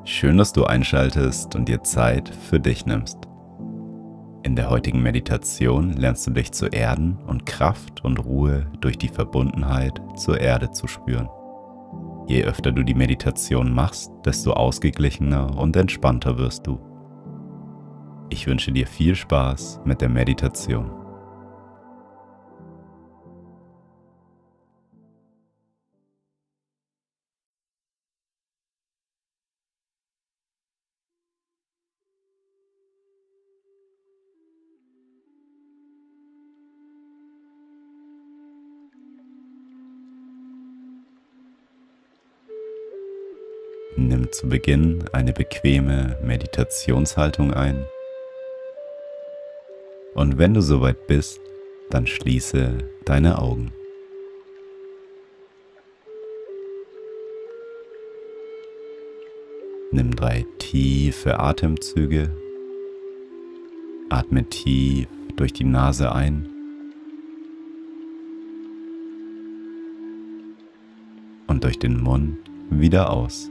Schön, dass du einschaltest und dir Zeit für dich nimmst. In der heutigen Meditation lernst du dich zu erden und Kraft und Ruhe durch die Verbundenheit zur Erde zu spüren. Je öfter du die Meditation machst, desto ausgeglichener und entspannter wirst du. Ich wünsche dir viel Spaß mit der Meditation. Nimm zu Beginn eine bequeme Meditationshaltung ein. Und wenn du soweit bist, dann schließe deine Augen. Nimm 3 tiefe Atemzüge. Atme tief durch die Nase ein und durch den Mund wieder aus.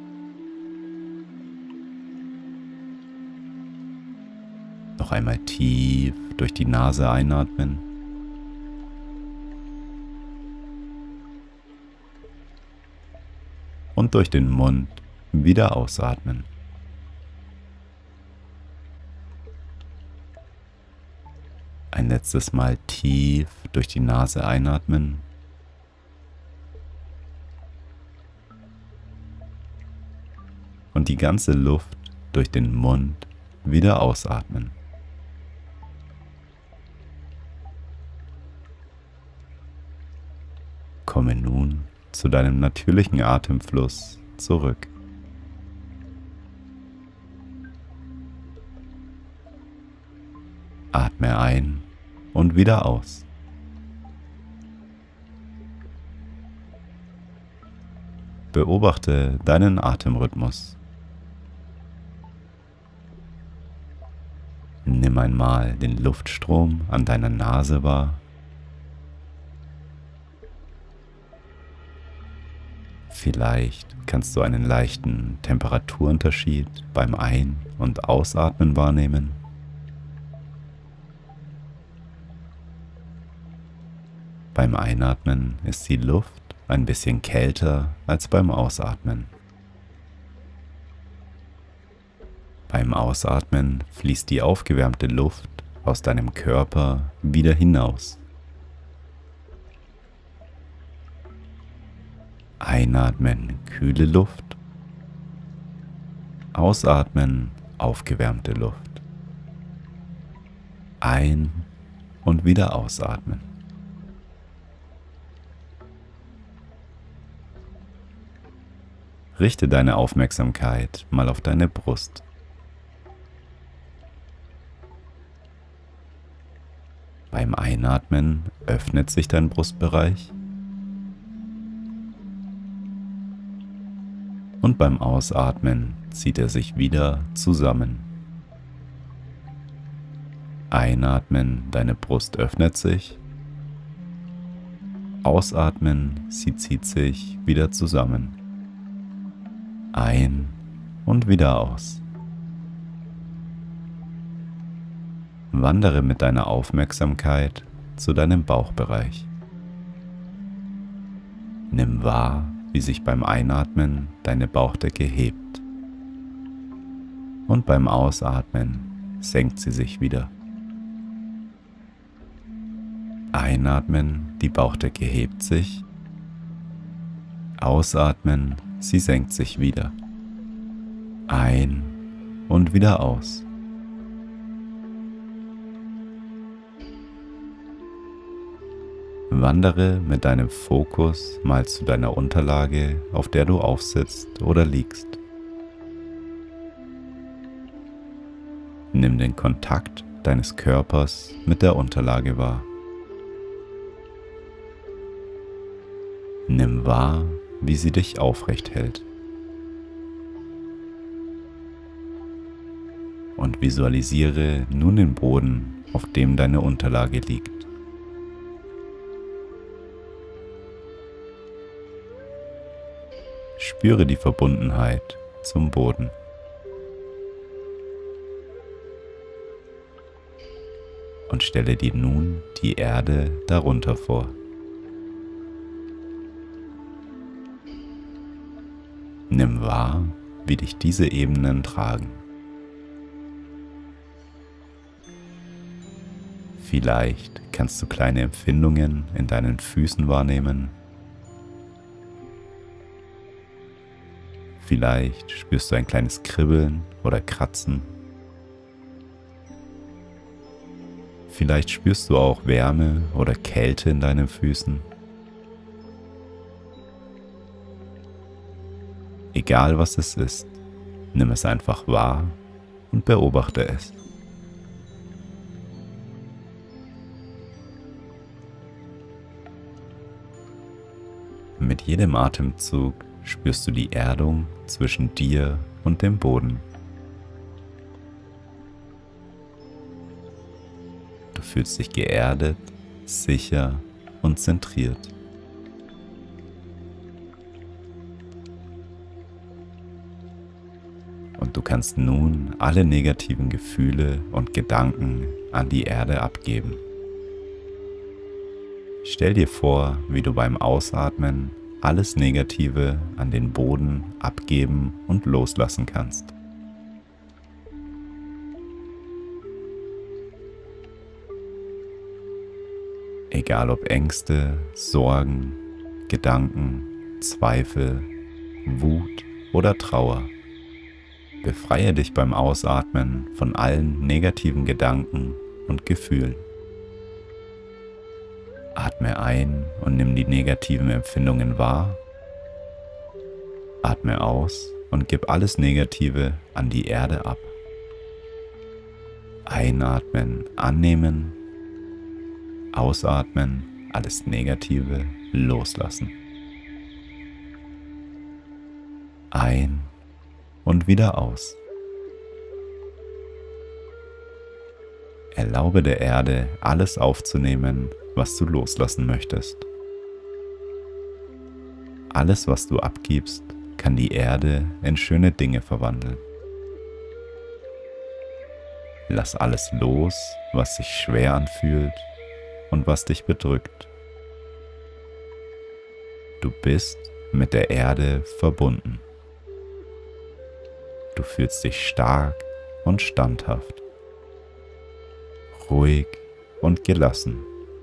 Noch einmal tief durch die Nase einatmen und durch den Mund wieder ausatmen. Ein letztes Mal tief durch die Nase einatmen und die ganze Luft durch den Mund wieder ausatmen. Komme nun zu deinem natürlichen Atemfluss zurück. Atme ein und wieder aus. Beobachte deinen Atemrhythmus. Nimm einmal den Luftstrom an deiner Nase wahr. Vielleicht kannst du einen leichten Temperaturunterschied beim Ein- und Ausatmen wahrnehmen. Beim Einatmen ist die Luft ein bisschen kälter als beim Ausatmen. Beim Ausatmen fließt die aufgewärmte Luft aus deinem Körper wieder hinaus. Einatmen kühle Luft, ausatmen aufgewärmte Luft. Ein- und wieder ausatmen. Richte deine Aufmerksamkeit mal auf deine Brust. Beim Einatmen öffnet sich dein Brustbereich und beim Ausatmen zieht er sich wieder zusammen. Einatmen, deine Brust öffnet sich. Ausatmen, sie zieht sich wieder zusammen. Ein und wieder aus. Wandere mit deiner Aufmerksamkeit zu deinem Bauchbereich. Nimm wahr, wie sich beim Einatmen deine Bauchdecke hebt. Und beim Ausatmen senkt sie sich wieder. Einatmen, die Bauchdecke hebt sich. Ausatmen, sie senkt sich wieder. Ein und wieder aus. Wandere mit deinem Fokus mal zu deiner Unterlage, auf der du aufsitzt oder liegst. Nimm den Kontakt deines Körpers mit der Unterlage wahr. Nimm wahr, wie sie dich aufrecht hält. Und visualisiere nun den Boden, auf dem deine Unterlage liegt. Spüre die Verbundenheit zum Boden. Und stelle dir nun die Erde darunter vor. Nimm wahr, wie dich diese Ebenen tragen. Vielleicht kannst du kleine Empfindungen in deinen Füßen wahrnehmen. Vielleicht spürst du ein kleines Kribbeln oder Kratzen. Vielleicht spürst du auch Wärme oder Kälte in deinen Füßen. Egal was es ist, nimm es einfach wahr und beobachte es. Mit jedem Atemzug spürst du die Erdung zwischen dir und dem Boden. Du fühlst dich geerdet, sicher und zentriert. Und du kannst nun alle negativen Gefühle und Gedanken an die Erde abgeben. Stell dir vor, wie du beim Ausatmen alles Negative an den Boden abgeben und loslassen kannst. Egal ob Ängste, Sorgen, Gedanken, Zweifel, Wut oder Trauer. Befreie dich beim Ausatmen von allen negativen Gedanken und Gefühlen. Atme ein und nimm die negativen Empfindungen wahr. Atme aus und gib alles Negative an die Erde ab. Einatmen, annehmen. Ausatmen, alles Negative loslassen. Ein und wieder aus. Erlaube der Erde, alles aufzunehmen, was du loslassen möchtest. Alles, was du abgibst, kann die Erde in schöne Dinge verwandeln. Lass alles los, was sich schwer anfühlt und was dich bedrückt. Du bist mit der Erde verbunden. Du fühlst dich stark und standhaft, ruhig und gelassen.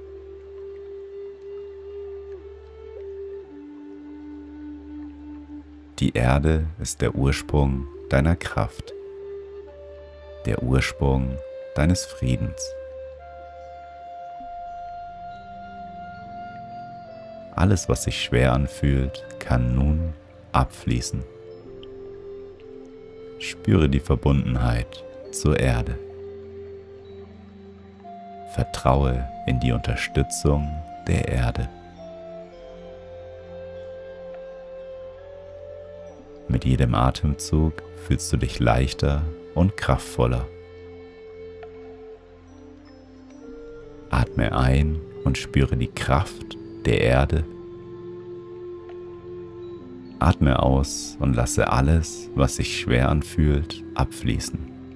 Die Erde ist der Ursprung deiner Kraft, der Ursprung deines Friedens. Alles, was sich schwer anfühlt, kann nun abfließen. Spüre die Verbundenheit zur Erde. Vertraue in die Unterstützung der Erde. Mit jedem Atemzug fühlst du dich leichter und kraftvoller. Atme ein und spüre die Kraft der Erde. Atme aus und lasse alles, was sich schwer anfühlt, abfließen.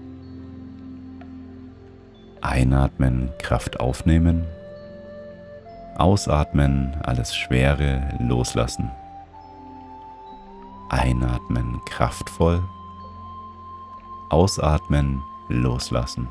Einatmen, Kraft aufnehmen. Ausatmen, alles Schwere loslassen. Einatmen, kraftvoll. Ausatmen, loslassen.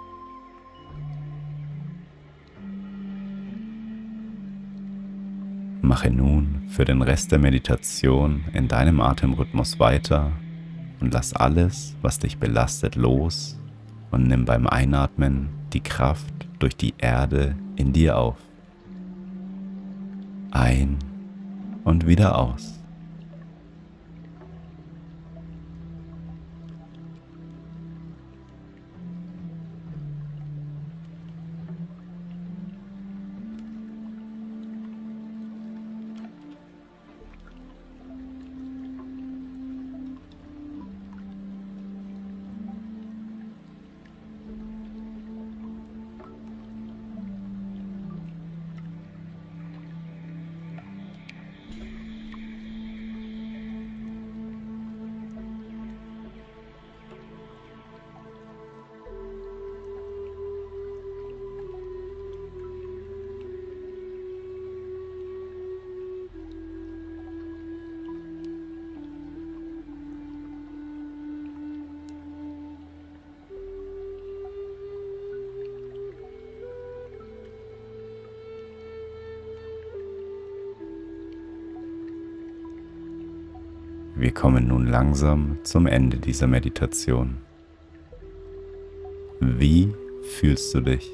Mache nun für den Rest der Meditation in deinem Atemrhythmus weiter und lass alles, was dich belastet, los und nimm beim Einatmen die Kraft durch die Erde in dir auf. Ein und wieder aus. Wir kommen nun langsam zum Ende dieser Meditation. Wie fühlst du dich?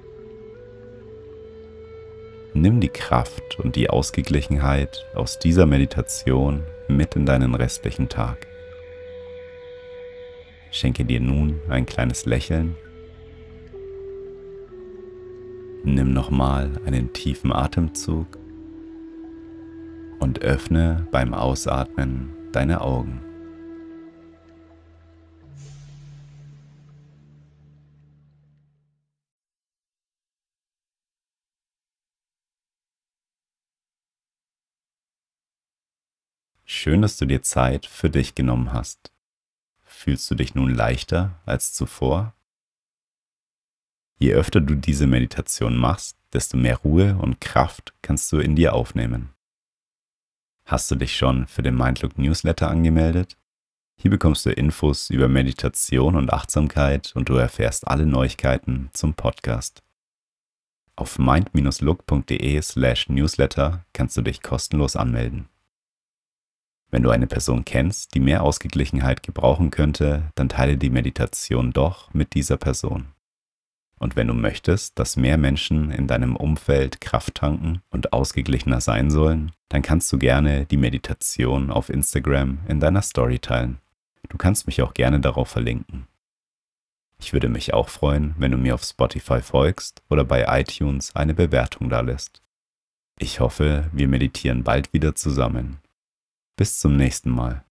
Nimm die Kraft und die Ausgeglichenheit aus dieser Meditation mit in deinen restlichen Tag. Schenke dir nun ein kleines Lächeln. Nimm nochmal einen tiefen Atemzug und öffne beim Ausatmen deine Augen. Schön, dass du dir Zeit für dich genommen hast. Fühlst du dich nun leichter als zuvor? Je öfter du diese Meditation machst, desto mehr Ruhe und Kraft kannst du in dir aufnehmen. Hast du dich schon für den Mindlook Newsletter angemeldet? Hier bekommst du Infos über Meditation und Achtsamkeit und du erfährst alle Neuigkeiten zum Podcast. Auf mind-look.de/newsletter kannst du dich kostenlos anmelden. Wenn du eine Person kennst, die mehr Ausgeglichenheit gebrauchen könnte, dann teile die Meditation doch mit dieser Person. Und wenn du möchtest, dass mehr Menschen in deinem Umfeld Kraft tanken und ausgeglichener sein sollen, dann kannst du gerne die Meditation auf Instagram in deiner Story teilen. Du kannst mich auch gerne darauf verlinken. Ich würde mich auch freuen, wenn du mir auf Spotify folgst oder bei iTunes eine Bewertung dalässt. Ich hoffe, wir meditieren bald wieder zusammen. Bis zum nächsten Mal.